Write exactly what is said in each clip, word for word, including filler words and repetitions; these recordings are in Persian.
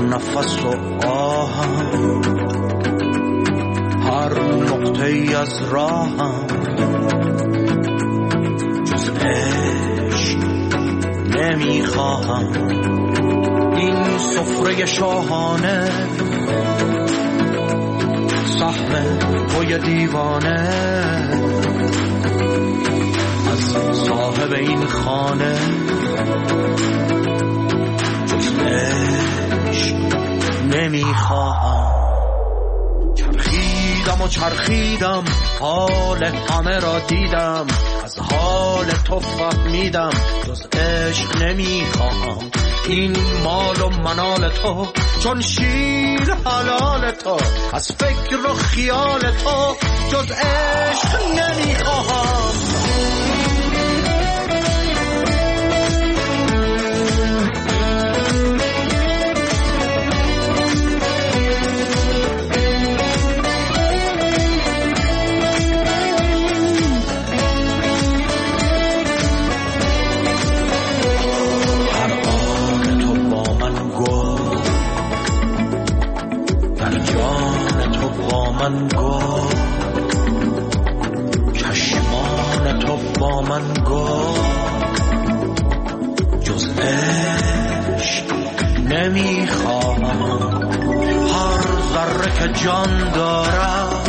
نفس و آهم، هر نقطه ای از راهم، جز عشق نمیخواهم. این سفره شاهانه سهم توی دیوانه، از صاحب این خانه جز عشق نمیخواهم. چرخیدم و چرخیدم، حال همه را دیدم، از حال تو فهمیدم جز عشق نمیخواهم. این مال و منال تو چون شیر حلال تو، از فکر و خیال تو جز عشق نمیخواهم. من گفت چشمان تو با من گفت جز عشق نمیخواهم. هر ذره که جان دارم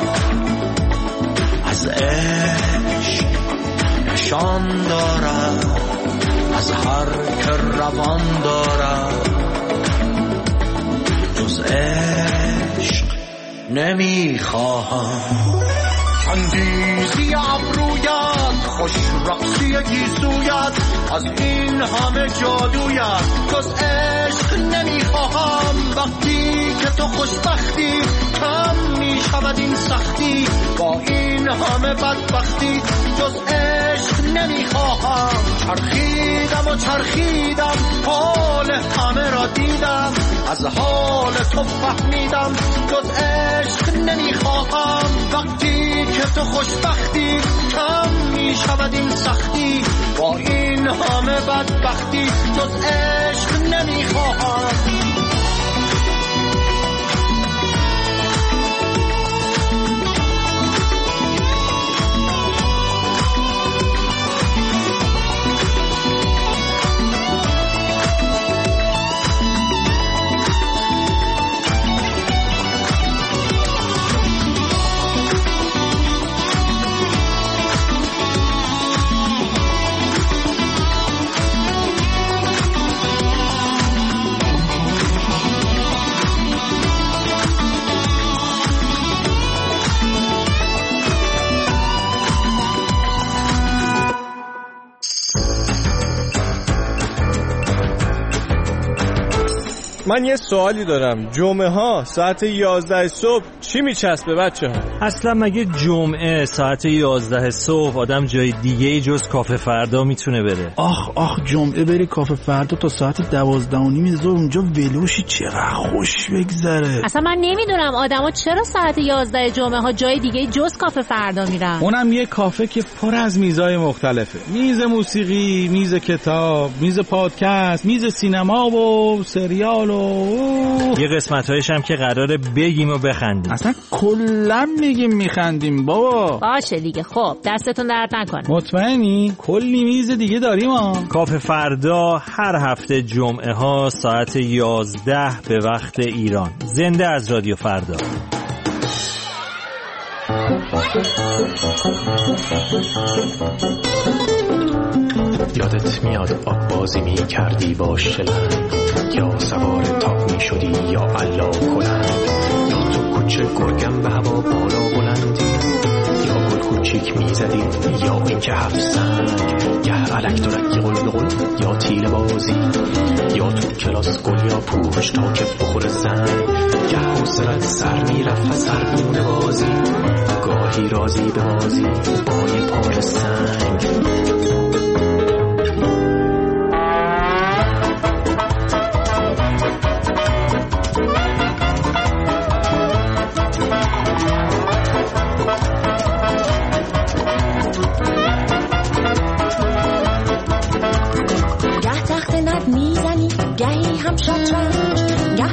از عشق نشان دارم، از هر که روان دارم جز عشق نمیخواهم. چندیزی ابرویت، خوش رقصی گیسویت، از این همه جادویت جز عشق نمیخواهم. وقتی که تو خوشبختی کم میشود این سختی، با این همه بدبختی جز عشق نمیخواهم. چرخیدم و چرخیدم، حال همه را دیدم، از حال تو فهمیدم جز عشق نمیخواهم. وقتی که تو خوشبختی کم میشود این سختی، با این همه بدبختی جز عشق نمیخواهم. من یه سوالی دارم، جمعه ها ساعت یازده صبح چی میچسبه بچه ها؟ اصلا مگه جمعه ساعت یازده صبح آدم جای دیگه ای جز کافه فردا میتونه بره؟ آخ آخ جمعه بری کافه فردا تا ساعت دوازده و نیم ظهر اونجا ولوشی، چقدر خوش بگذره. اصلا من نمیدونم آدما چرا ساعت یازده جمعه ها جای دیگه جز کافه فردا میرن. اونم یه کافه که پر از میزای مختلفه، میز موسیقی، میز کتاب، میز پادکست، میز سینما و سریال و یه قسمت‌هایش هم که قراره بگیم و بخندیم. اصلا کلا میگیم میخندیم بابا. باشه دیگه، خب دستتون درد نکنه. مطمئنی؟ کلی میز دیگه داریم ها. کافه فردا هر هفته جمعه ها ساعت یازده به وقت ایران، زنده از رادیو فردا. یادت میاد آب بازی می کردی با شلنگ، یا سوار تاپ می شدی یا علا کنند، یا تو کوچه گرگم به هوا بالا بلندی، یا گل کوچیک می زدی یا اینکه هفت سنگ، یا علک درک قل به قل یا تیر بازی، یا تو کلاس گل یا پوش تا که بخور زنگ، یا حوصلت سر می رفت سرگونه بازی، گاهی رازی به بازی با یه پار سنگ. گه تخت نرد میزنی، گهی هم شطرنج، گه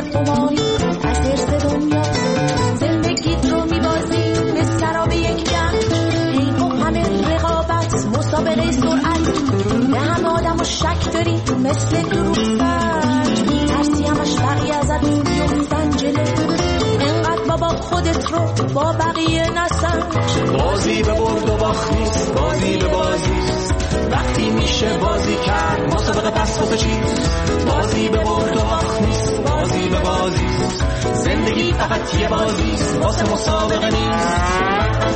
قماری از حرص دنیا زندگیت رو میبازی به سراب یک جنگ این و همه رقابت مسابقه سرعت به همه آدم و شک داری مثل دروغ فرج ترسی همش بقیه ازت بیفتن جلو انقدر بابا خودت رو با بقیه نسنج بازی به برد و باخت نیست بازی به بازیست وقتی میشه بازی کرد مسابقه پس واسه چیست بازی به برد و باخت نیست بازی به بازیست زندگی فقط یه بازیست واسه مسابقه نیست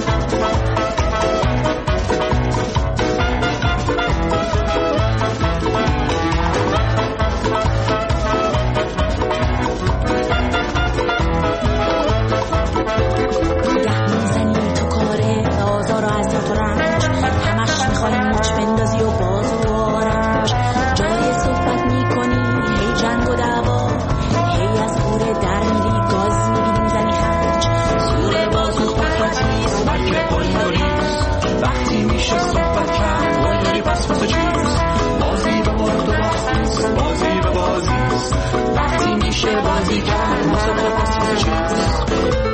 بازی کرد مسابقه پس واسه چیست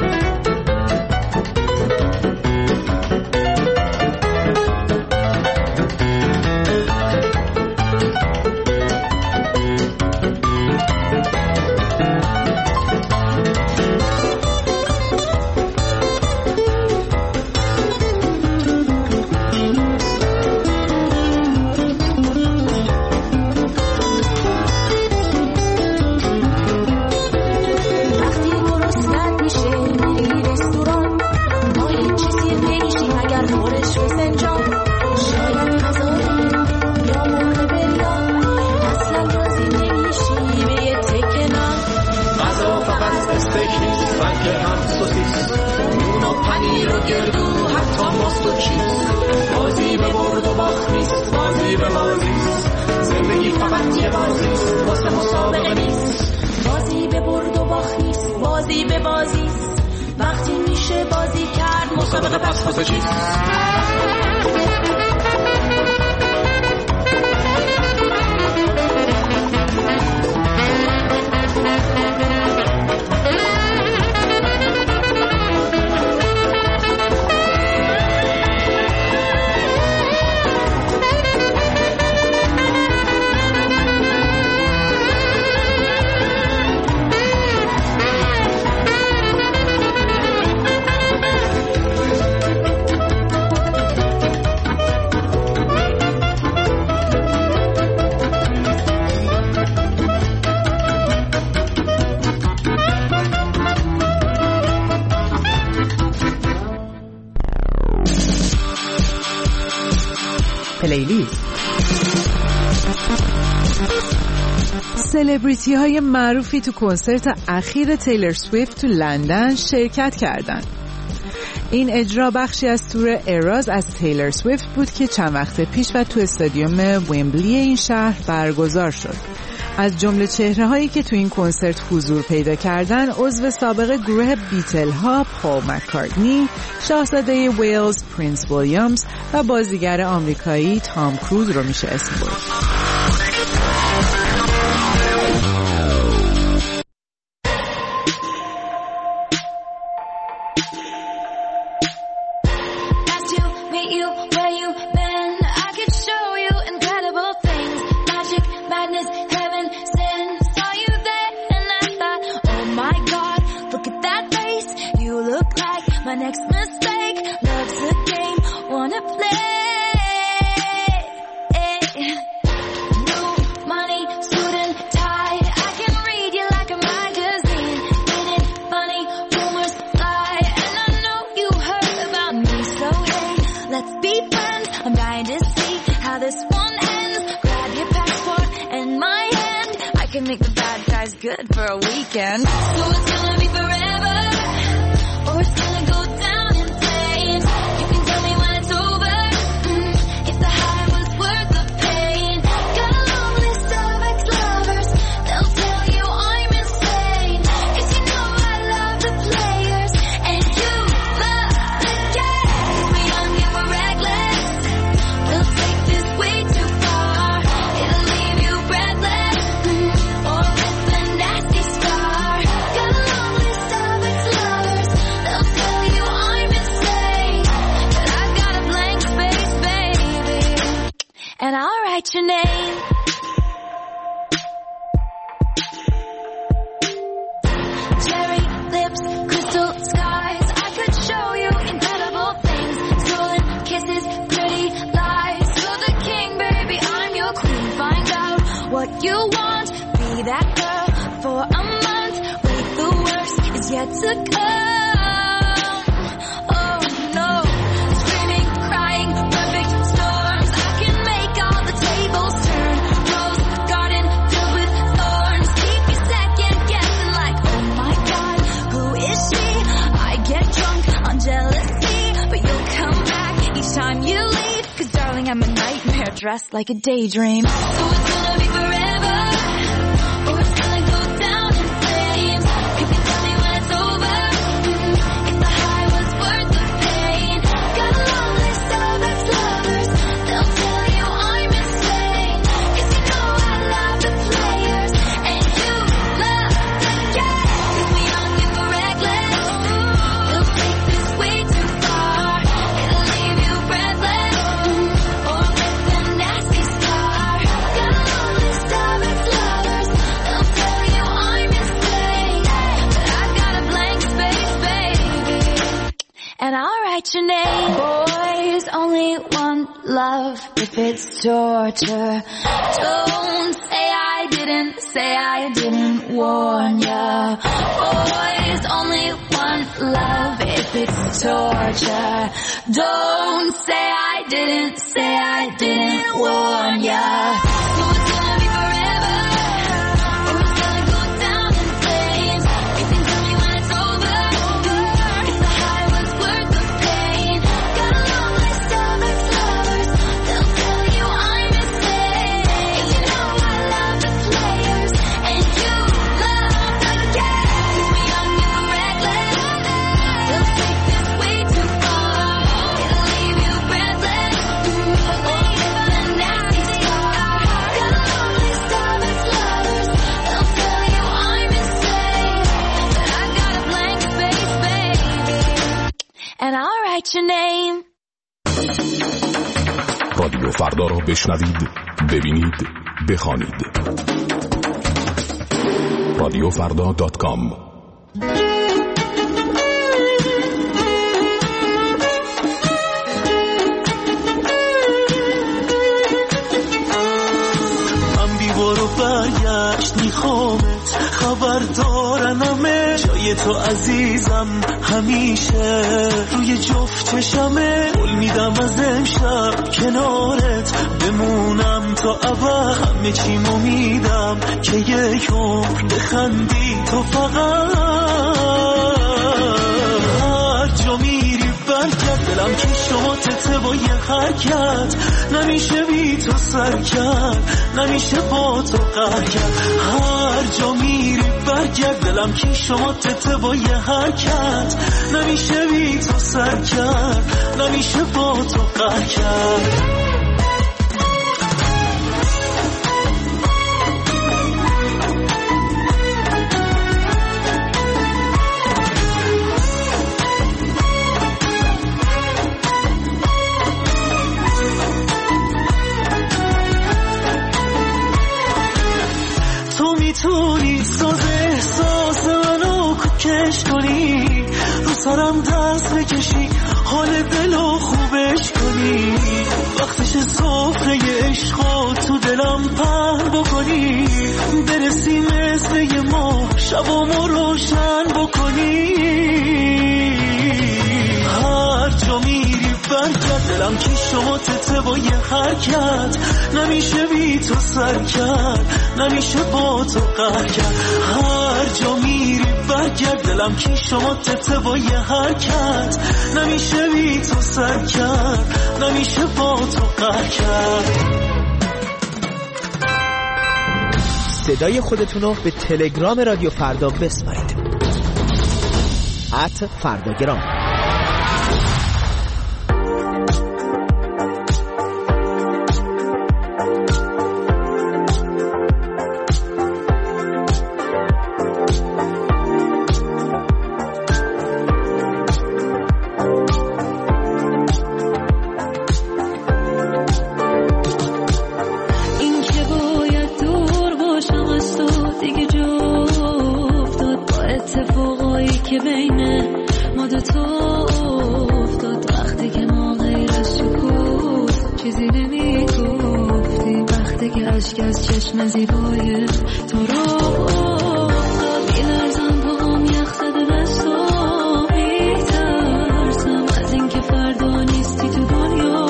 بازی به برد و باخت نیست بازی به بازیست زندگی فقط یه بازیست واسه مسابقه نیست بازی به برد و باخت نیست بازی به بازیست وقتی میشه بازی کرد مسابقه پس واسه چیست پلیلیست. سلبریتی های معروفی تو کنسرت اخیر تیلر سویفت تو لندن شرکت کردند. این اجرا بخشی از تور اراز از تیلر سویفت بود که چند وقت پیش و تو استادیوم ویمبلی این شهر برگزار شد. از جمله چهره هایی که تو این کنسرت حضور پیدا کردن عضو سابق گروه بیتل ها پال مککارتنی، شاهزاده ویلز پرنس ویلیامز و بازیگر آمریکایی تام کروز رو میشه اسم برد. My next mistake, love's a game, wanna play. New money, suit and tie, I can read you like a magazine. Ain't it funny, rumors fly, and I know you heard about me. So hey, let's be friends, I'm dying to see how this one ends. Grab your passport and my hand, I can make the bad guys good for a weekend. So it's gonna be forever, or it's gonna go down in flames. You can tell me when it's over, mm, if the high was worth the pain. Got a long list of ex-lovers, they'll tell you I'm insane. Cause you know I love the players, and you love the game. We're young and we're reckless, we'll take this way too far. It'll leave you breathless, mm, or with a nasty scar. what you want. Be that girl for a month. Wait, the worst is yet to come. Oh no, screaming, crying, perfect storms. I can make all the tables turn. Rose garden filled with thorns. Keep you second guessing like, oh my God, who is she? I get drunk on jealousy, but you'll come back each time you leave. Cause darling, I'm a nightmare dressed like a daydream. So it's gonna be forever, or it's gonna go down in flames. You can tell me when it's over, mm, if the high was worth the pain. Got a long list of ex-lovers, they'll tell you I'm insane. Cause you know I love the players, and you love the game. Cause we're young and we're reckless, we'll take this way too far. It'll leave you breathless, mm, or with a nasty scar. Got a long list of ex-lovers, they'll tell you I'm insane. But I've got a blank space, baby, and I'll write your name. Boys only want love if it's torture. Don't say I didn't, say I didn't warn ya. Boys only want love if it's torture. Don't say I didn't, say I didn't warn ya. So it's gonna be forever, or it's gonna go down in flames. You can tell me when it's over, if the high was worth the pain. Got a long list of ex-lovers, they'll tell you I'm insane. You know I love the players, and you love the game. Cause we're young and we're reckless, we'll take this way too far. It'll leave you breathless, mm, or with a nasty scar. Got a long list of ex-lovers, they'll tell you I'm insane. But I've got a blank space, baby, and I'll write your name. رادیو فردا را بشنوید، ببینید، بخوانید. رادیو فردا دات کام. من بی برو برگشت میخوامت، خبر دارنمه جای تو عزیزم همیشه روی جفت چشمه. قول میدم از امشب کنارت بمونم تا ابد. همه چیمو میدم که یک عمر بخندی تو فقط. هر جا میری برگرد، دلم که شما تته با یه حرکت. نمیشه بی تو سر کرد، نمیشه با تو قهر کرد. هر جا میری برگرد، دلم که شما تته با یه حرکت. نمیشه بی تو سر کرد، نمیشه با تو قهر کرد. میتونی ساز احساس منو کش کنی، رو سرم دست بکشی، حال دلو خوبش کنی. وقتش سفره عشقا تو دلم پهن بکنی، برسی مثل یه ماه شبامو روشن بکنی. هر جا میری برگرد، دلم که شما تته با یه حرکت. نمیشه بی تو سر کرد، نمیشه با تو قهر کرد. هر جا میری برگرد، دلم که شما تته با یه حرکت. نمیشه بی تو سر کرد، نمیشه با تو قهر کرد. صدای خودتونو به تلگرام رادیو فردا بسپارید. ات فرداگرام. چیزی نمی گفتی وقتی که اشک از چشم زیبای تو رو افتاد میلرزم پاهم یخ زده دستم میترسم از این که فردا نیستی تو دنیا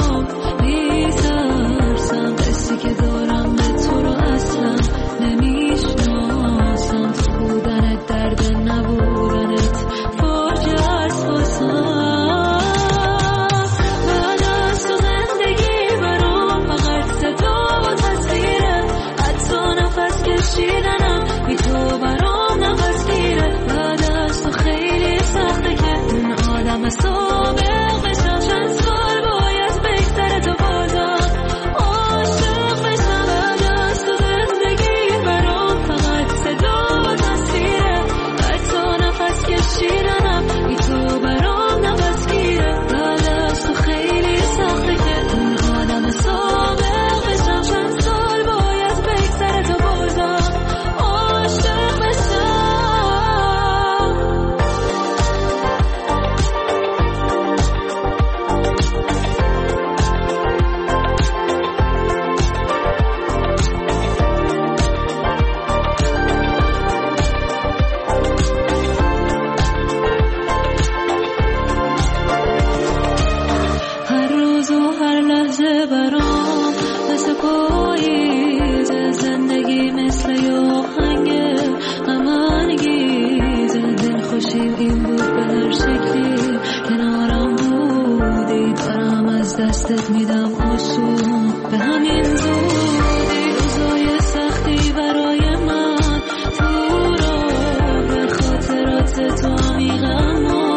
میترسم قصی که دارم به تو رو اصلا نمیشناسم تو بودنت درد نبودنت فاجعه است واسم شیدنم بی تو برام نفس گیره بعد از تو خیلی سخته که اون آدم سابق بشم چند سال باید بگذره تو بازم عاشق بشم بعد از تو زندگی برام فقط صدا و تصویره حتی نفس کشیدنم بی تو برام نفس گیره بعد از تو خیلی سخته که اون آدم سابق بشم چند سال باید بگذره تو بازم دستت میدم آسون به همین زودی روزای سختی برای من تو رو به خاطرات تو عمیقم و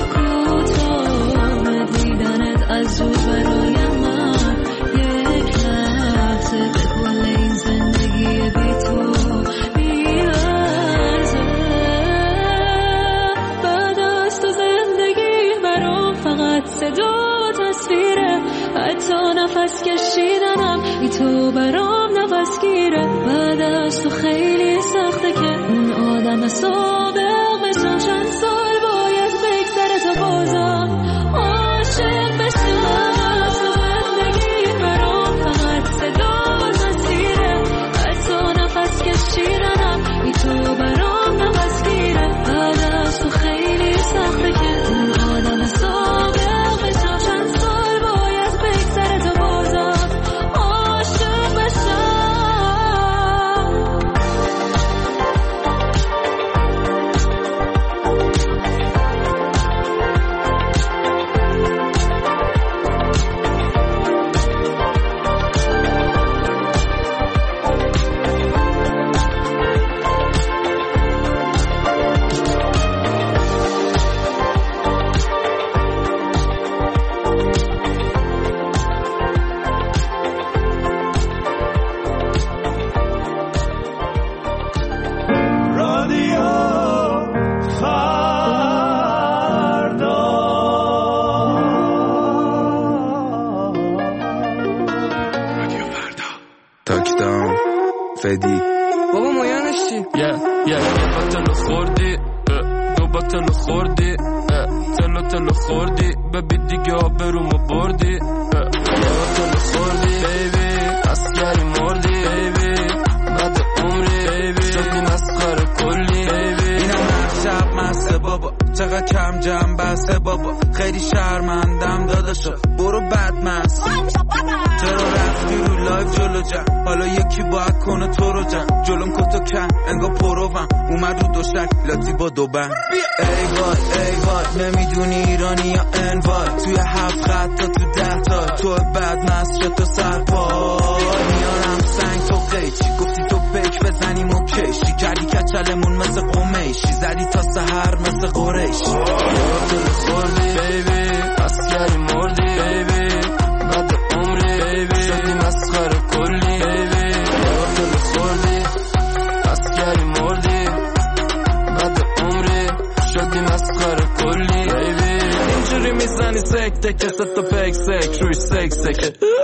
کوتاه دیدنت از زود برای من یک لحظه به کل این زندگی بی تو میارزه بعد از تو زندگی برام فقط صدا تصویره حتی نفس کشیدنم بی تو برام نفس گیره بعد از تو خیلی سخته که اون آدم سابق بشم چند سال باید بگذره تا بازم عاشق بشم تو زندگی برام فقط صدا و تصویره حتی نفس کشیدنم بی تو برام نفس گیره بعد از تو خیلی سخته که اون آدم سابق بشم چند سال باید بگذره تا بازم عاشق بشم فدی بابا مایانش چی؟ یه یه دو بطلو خوردی دو بطلو خوردی تلو تلو خوردی ببی دیگه آبرومو بردی یه بطلو خوردی بیبی اسکری مردی بیبی بعد عمری بیبی شدی مسخره کلی بیبی اینم هر شب مسته بابا چقدر کم جمع بسته بابا خیلی شرمندم داداشا برو بد مست چرا رفتی رو لایف جلو جمع حالا یکی باید کنه تو رو جمع جلوم کتو کن انگا پروم اومد رو دوشک لاتی با دو بند ای وای ای وای نمیدونی ایرانی یا انوای توی هفت خط تا تو ده تا تو بد مست شد تو سرپای میارم سنگ تو قیچی گفتی تو بک بزنیم و کشی کردی کچلمون مثل قمیشی زدی تا سهر مثل قریشی دل خوردی بیبی اسکری مردی بیبی بعد عمری بیبی شدی مسخره کلی بیبی دل خوردی اسکری مردی بعد عمری شدی مسخره کلی بیبی اینجوری میزنی سکته که ست و پک سک روی سک سکه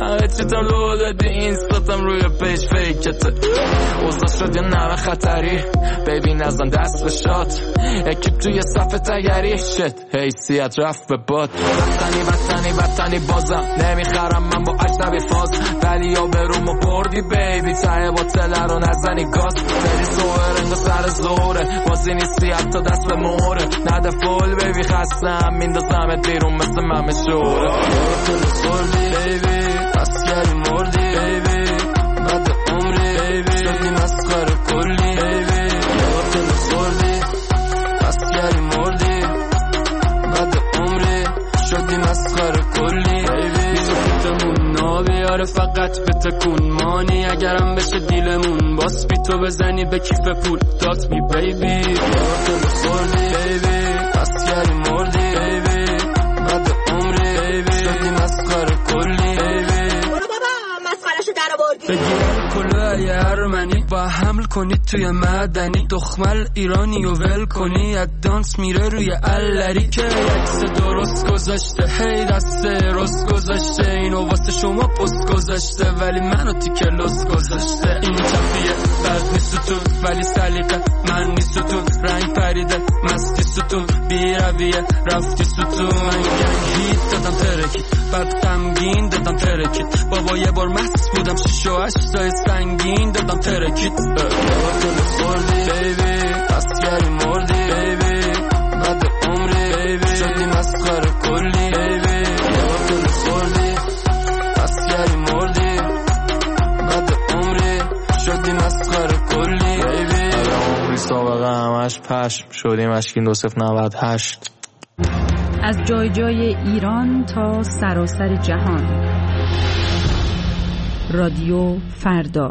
همه چی تو لو دادی اینستاتم روی پیج فیکته اوضاع شد یه نمه خطری بیبی نزن دست به شات اکیب توی صف تگری شت حیثیت رفت به باد وطنی وطنی وطنی بازم نمیخرم من با اجنبی فاز ولی یا برومو بردی بیبی ته با تله رو نزنی گاز بری زوهر انگا سر زوره بازی نیستی حتی دست به موره نده فول بیبی خستم میندازمت بیرون مثل ممه شوره تو خوردی بیبی اسکری مردی بیبی بعد عمری بیبی شدی مسخره کلی بیبی تو خوردی اسکری مردی بعد عمری شدی مسخره کلی بیبی سکوتمون نابیاره فقط به تکون مانی اگرم بشه دیلمون باس بی تو بزنی به کیف پول دات می بیبی تو خوردی بیبی اسکری مردی بیبی بعد عمری بیبی شدی مسخره کلی بیبی مسخرهشو در آوردی بگیر کلاه یه ارمنی با حمل کنی توی مدنی دخمل ایرانی و ول کنی از دانس میره روی اللری که عکس درست گذاشته هی دست رست گذاشته اینو واسه شما پست گذاشته ولی منو تیکه لست گذاشته این چپیه بد نیست تو ولی سلیقه من نیست تو رنگ پریده مستی ستون بی رویه رفتی ستون من گنگ هیت دادم ترکید بعد غمگین دادم ترکید بابا یه بار مست بودم شش و هشتای سنگین دادم ترکید تو خوردی بیبی اسکری مردی بیبی بعد عمری بیبی شدی مسخره کلی بیبی تو خوردی اسکری مردی بعد عمری شدی مسخره کلی بیبی عمری سابقه همش پشم شدیم اشکین دو صفر نود هشت از جای جای ایران تا سراسر جهان رادیو فردا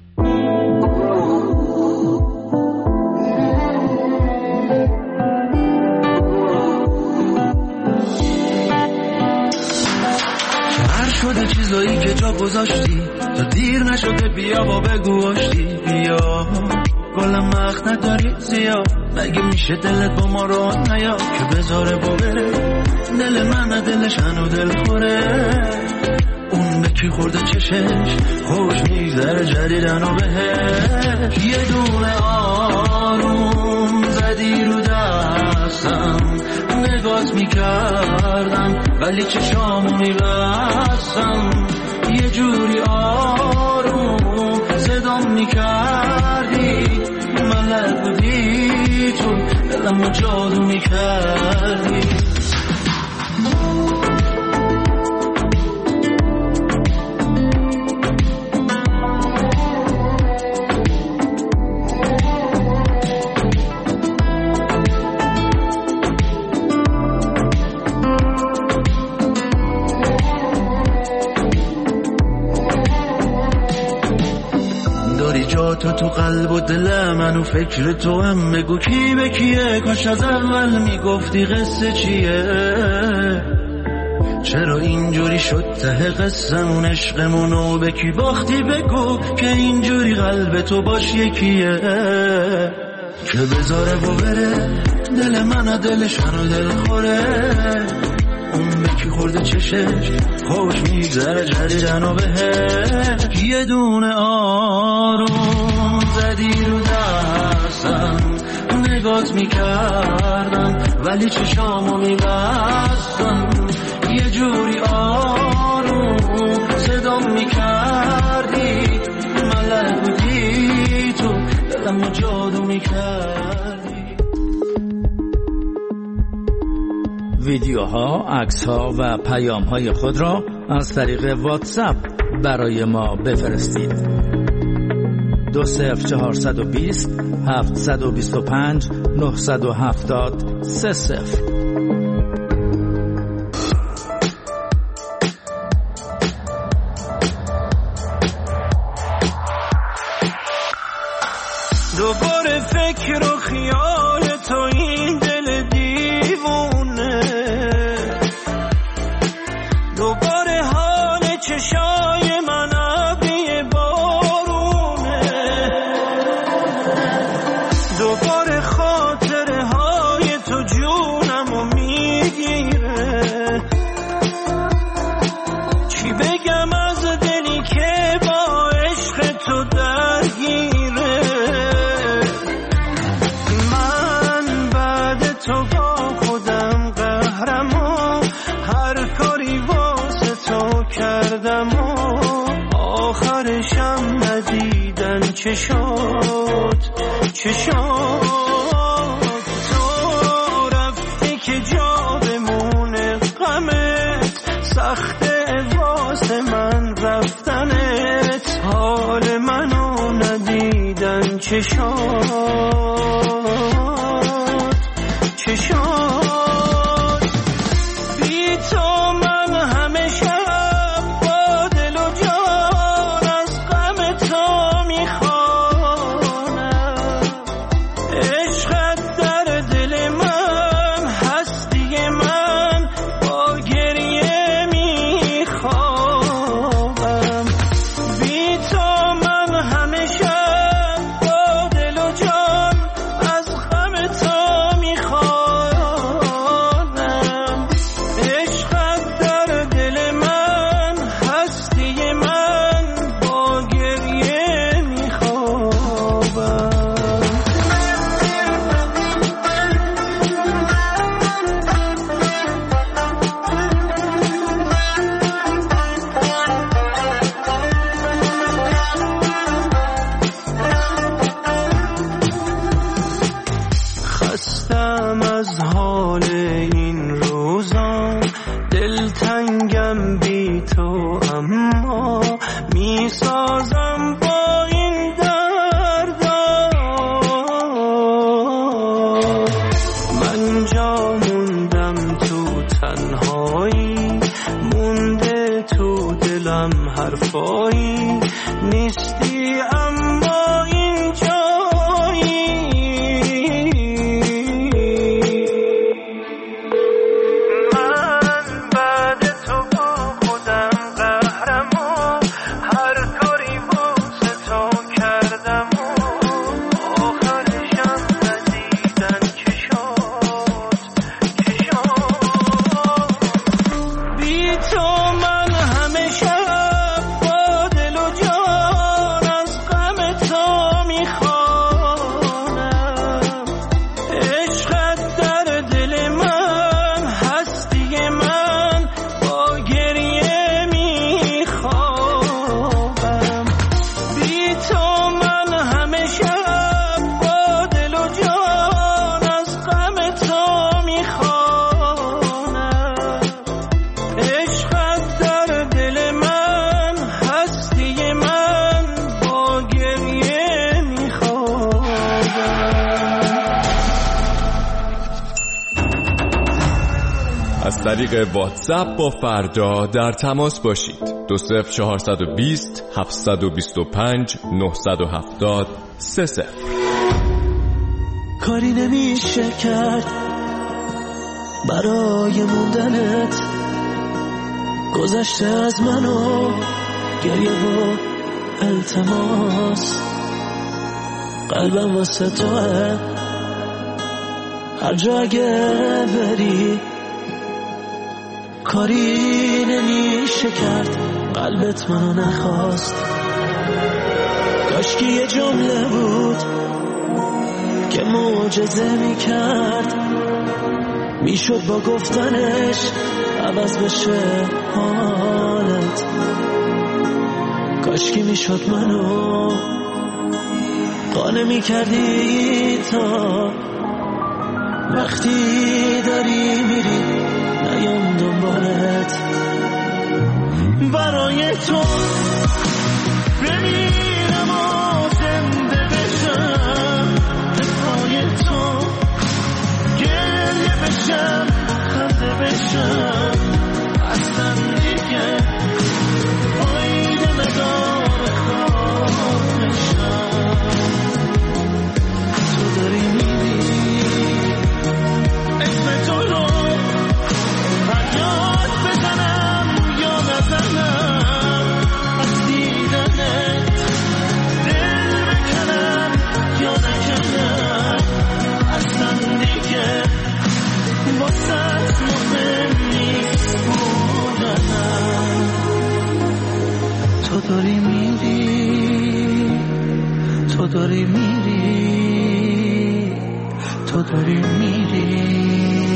هر شده چیزایی که جا گذاشتی تا دیر نشده بیا و بگو آشتی بیا گلم وقت نداری زیاد مگه میشه دلت با ما رو نیا که بذاره با بره دل من دلش هنو دل خوره اون به کی خورده چشش خوش میگذره جدیدن و بهش یه دونه آروم زدی رو دستم نگات میکردم ولی چشامو میبستم یه جوری آروم صدام میکردی ملک بودی تو دلمو جادو میکردی تو تو قلب و دل من و فکر تو هم بگو کی به کیه کاش از اول میگفتی قصه چیه چرا اینجوری شد ته قصمون عشقمونو به کی باختی بگو که اینجوری قلب تو باش یکیه که بذاره و بره دل من دلش منو دل خوره اون به کی خورده چشش خوش میگذره جدیدن و بهش یه دونه آروم زدی رو دستم نگات میکردم ولی چشامو میبستم یه جوری آروم صدام میکردی ملک بودی تو دلمو جادو میکردی ویدیوها، عکس‌ها و پیام‌های خود را از طریق واتساپ برای ما بفرستید. دو صفر چهارصد و بیست هفتصد و بیست و پنج نهصد و هفتاد سه صفر. دوباره فکر و خیال تو این دل دیوونه دوباره حال چشای من ابری بارونه دوباره خاطره های تو جونمو میگیره چی بگم از درگیره. من بعد تو با خودم قهرم و هر کاری واسه تو کردم و آخرشم ندیدن چه شد چه شد. تو رفتی که جا بمونه غمت، سخته واسه من رفتنت، حال منو ندیدن چه شد چه شد. بی تو من همه شب با دل و جان از غم تو میخوانم. عشقت در دل من، هستی من، با گریه میخوابم. بی تو من همه شب با دل و جان از غم تو میخوانم. عشقت در دل من، هستی من، با گریه میخوابم. خستم از حال این روزا، دلتنگم بی تو، اما میسازم با این دردا. من جا موندم تو تنهایی، مونده تو دلم حرفایی، نیستی اما این جایی. من بعد تو با خودم قهرم و هر کاری واسه تو کردم و آخرشم ندیدن چه شد چه شد. بی تو من همه شب با دل و جان از غم تو میخوانم. عشقت در دل من، هستی من، با گریه میخوابم. بی تو من همه شب با دل و جان از غم تو میخوانم. عشقت در دل من، هستی من، با گریه میخوابم. از طریق واتساپ با فردا در تماس باشید. دو صفر چهارصد و بیست هفتصد و بیست و پنج نهصد و هفتاد سه صفر. کاری نمیشه کرد برای موندنت، گذشته از منو گریه و التماس. قلبم واسه توه، هر جا اگه بری کاری نمیشه کرد، قلبت منو نخواست. کاشکی یه جمله بود که معجزه میکرد، میشد با گفتنش عوض بشه حالت. کاشکی میشد منو قانع میکردی تا وقتی داری میری نیام دنبالت. برای تو بمیرم و زنده بشم، پای تو گریه بشم، خنده بشم. اصلا دیگه آینه مدار خواب بشم. تو داری میری اسم تو رو فریاد بزنم یا نزنم، از دیدنت تو داری میری، تو داری میری.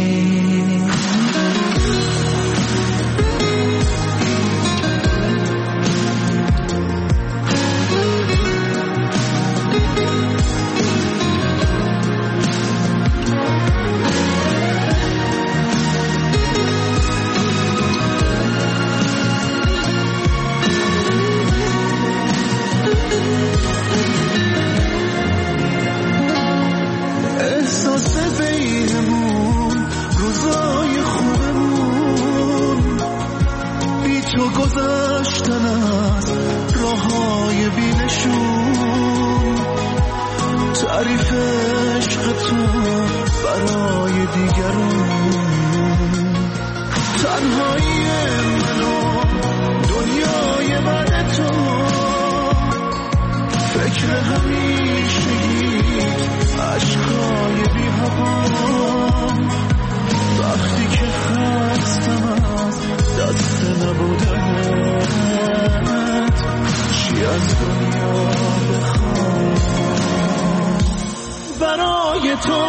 گذشتن از راه های بینشون، تعریف عشق تو برای دیگرون، تنهایی من و دنیای بعد تو، فکر همیشگی عشقای بی هوام، وقتی که خستم از دست نبودنت، چی از دنیا بخوام. برای تو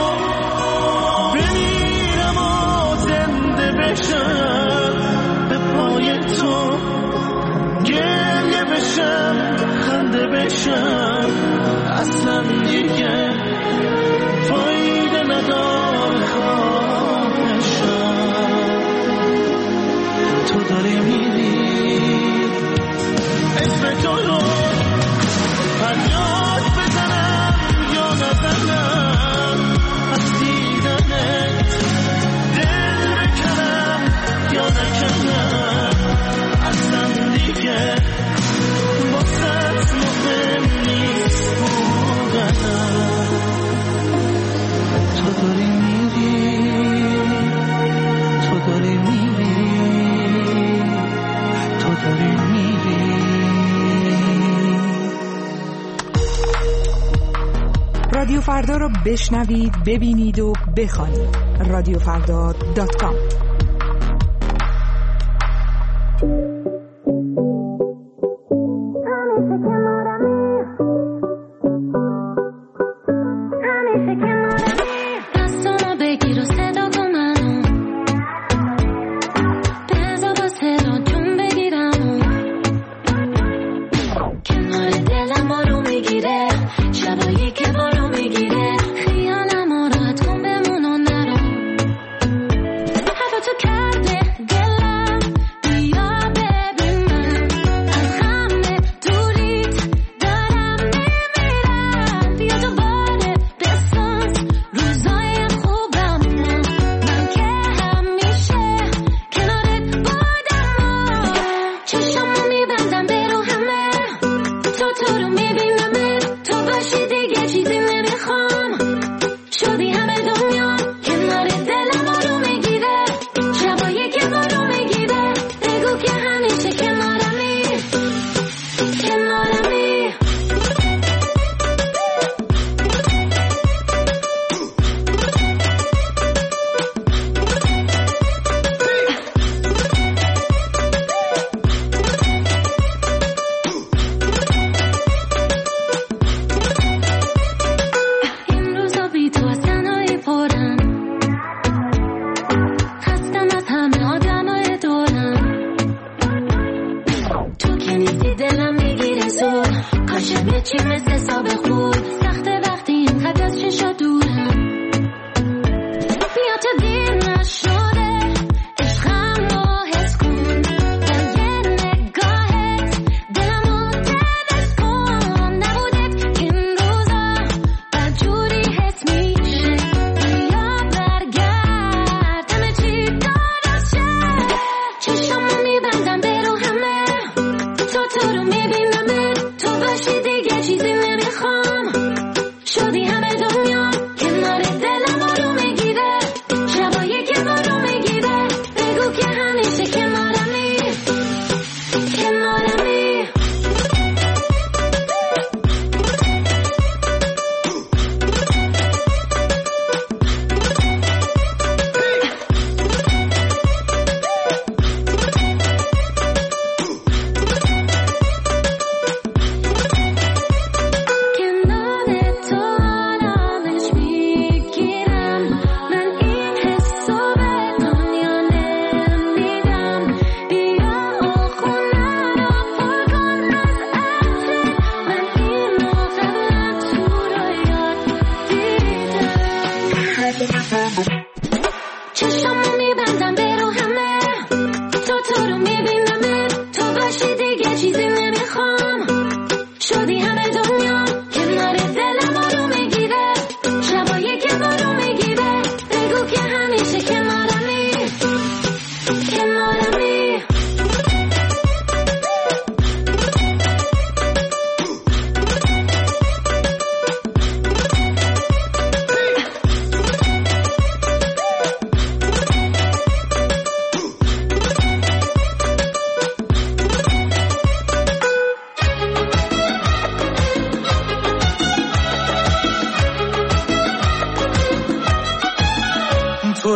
بمیرم و زنده بشم، به پای تو گریه بشم، خنده بشم، اصلا دیگه فایده نداره خواهشم. تو داری میری، اسم تو رو فریاد بزنم یا نزنم، از دیدنت دل بکنم یا نکنم، اصلا دیگه واسه مهم نیست بودنم. تو داری میری، تو داری میری، تو داری میری. رادیو فردا رو بشنوید، ببینید و بخوانید. رادیو فردا دات کام. شدی همه دنیا کنار دلم رو میگیره، شبایی که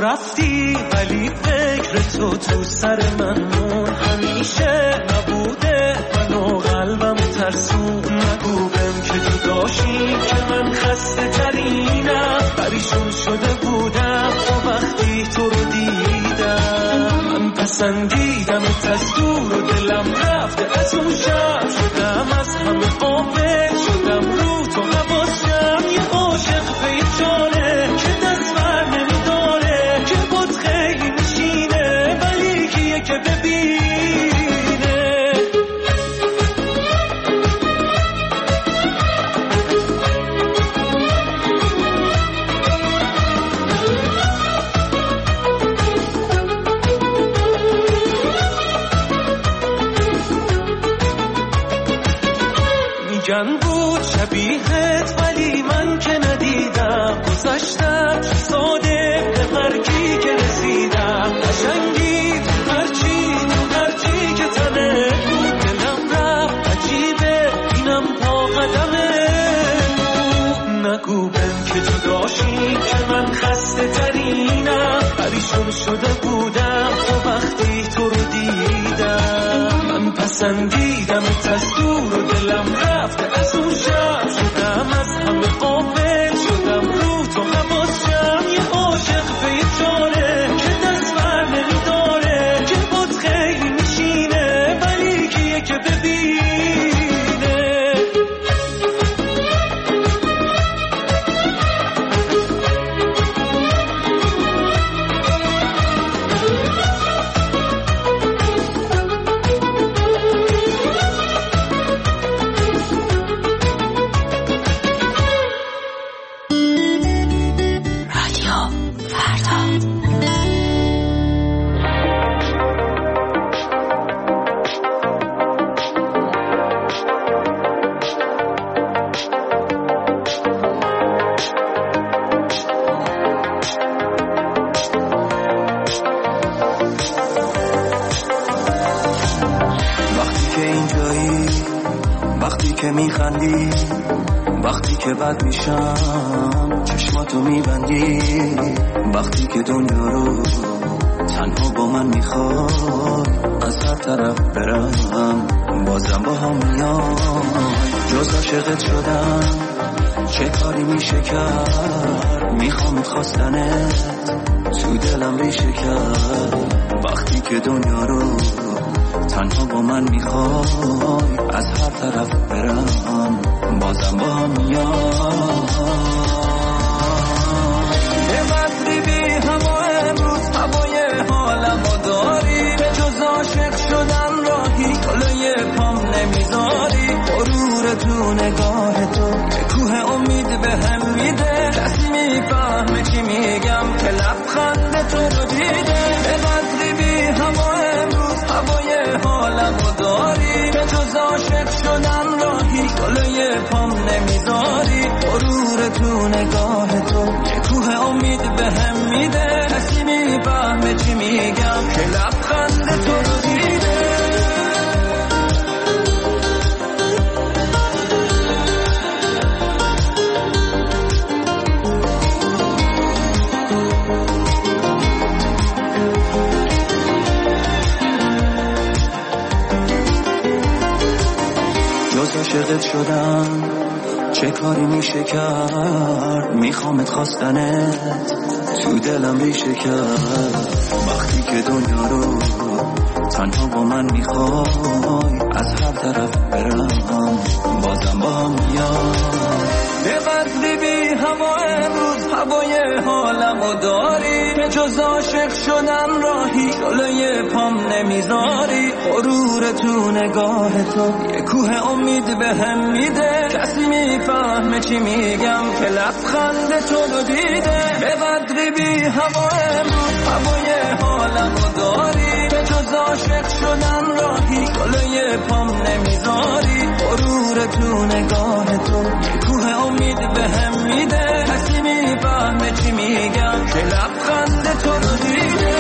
رفتی ولی فکر تو تو سر من مون، همیشه نبوده من و قلبم ترسون. نگو بهم که جداشی که من خسته ترینم، پریشون شده بودم و وقتی تو رو دیدم. من پسندیدم از دور و دلم رفته از اون شب، شدم از همه غافل، شدم رو تو حواسم. یه عاشق بیچاره که دست بر نمیداره، که بود خیلی میشینه ولی کیه که ببینه. میگن بود شبیهت ولی من که ندیدم، گذشتم ساده به مرگی که رسیدم. قشنگی تو هرچی تو هرچی که تنه بود، دلم رفت عجیبه اینم پا قدمه بود. نگو بهم که جداشی که من خسته ترینم، پریشون شده بودم تو وقتی تو رو دیدم. من پسندیدم از دور و دلم رفته از اون شب، شدم از همه غافل، شدم رو تو حواسم. یه عاشق بیچاره که دست بر نمیداره، که بود خیلی میشینه ولی کیه که ببینه. میخندی وقتی که بد میشم، چشماتو میبندی وقتی که دنیا رو تنها با من میخوای. از هر طرف برم بازم با هم میای. جز عاشقت شدم چه کاری میشه کرد، میخوامت خواستنت تو دلم ریشه کرد. وقتی که دنیا رو تنها با من میخوای، از هر طرف برم بازم با هم میای. به بدری بی هوا امروز هوای حالمو داری، به جز عاشق شدن راهی جلوی پام نمیذاری. غرور تو نگاه تو یه کوه امید به هم میده، کسی میفهمه چی میگم که لبخند تو رو دیده. به بدری بی هوا امروز هوای حالمو داری، به جز عاشق شدن راهی جلوی پام نمیذاری. غرور تو نگاه تو یه کوه امید به هم میده، کسی میفهمه چی میگم که لبخند تو رو دیده. عاشقت شدم چه کاری میشه کرد، میخوامت خواستنت تو دلم ریشه کرد. وقتی که دنیا رو تنها با من میخوای، از هر طرف برم بازم با هم میای. به قدری بی هوا امروز هوای حالمو داری، به جز عاشق شدن راهی جلوی پام نمیذاری. غرور تو نگاه تو یه کوه امید به هم میده، کسی میفهمه چی میگم که لبخند تو رو دیده. به قدری بی هوا امروز هوای حالمو داری، به جز عاشق شدن راهی جلوی پام نمیذاری. غرور تو نگاه تو یه کوه امید به هم میده، کسی میفهمه چی میگم که لبخند تو رو دیده.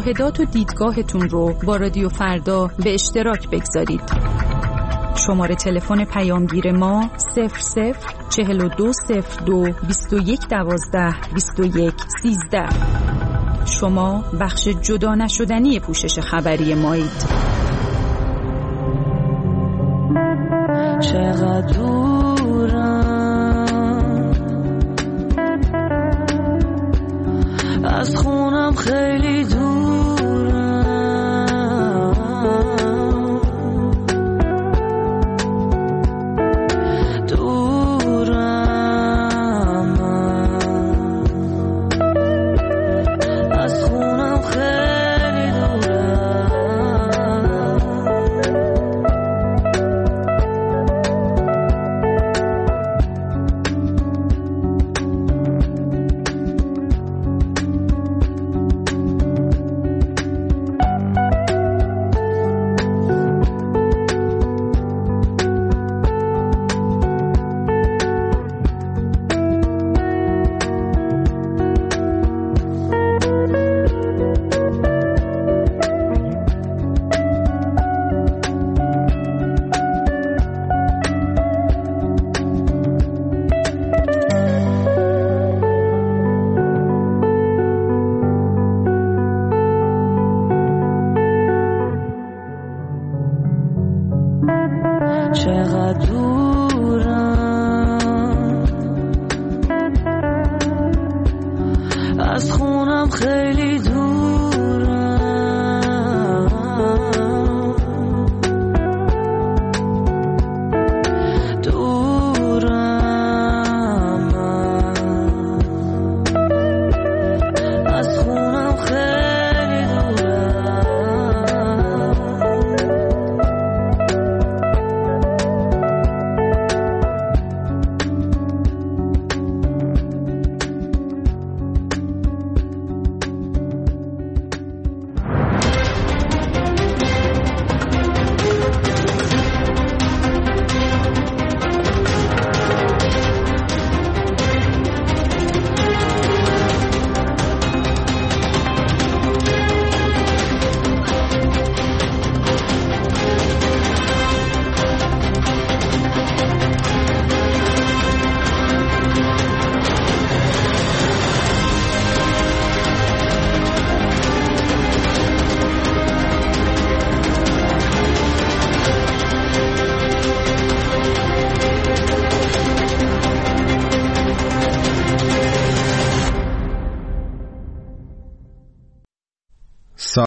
مشاهدات و دیدگاهتون رو با رادیو فردا به اشتراک بگذارید. شماره تلفن پیامگیر ما صفر صفر چهل و دو صفر دو بیست و یک دوازده بیست و یک سیزده. شما بخش جدا نشدنی پوشش خبری مایید.